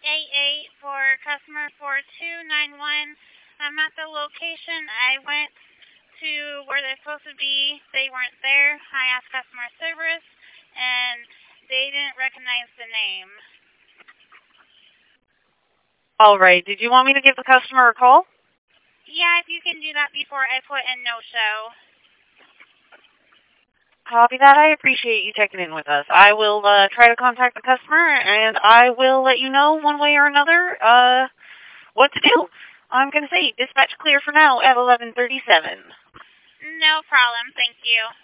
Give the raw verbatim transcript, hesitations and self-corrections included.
eight eight for customer four two nine one. I'm at the location. I went to where they're supposed to be. They weren't there. I asked customer service, and they didn't recognize the name. All right. Did you want me to give the customer a call? Yeah, if you can do that before I put in no-show. Copy that. I appreciate you checking in with us. I will uh, try to contact the customer, and I will let you know one way or another uh, what to do. I'm going to say dispatch clear for now at eleven thirty-seven. No problem. Thank you.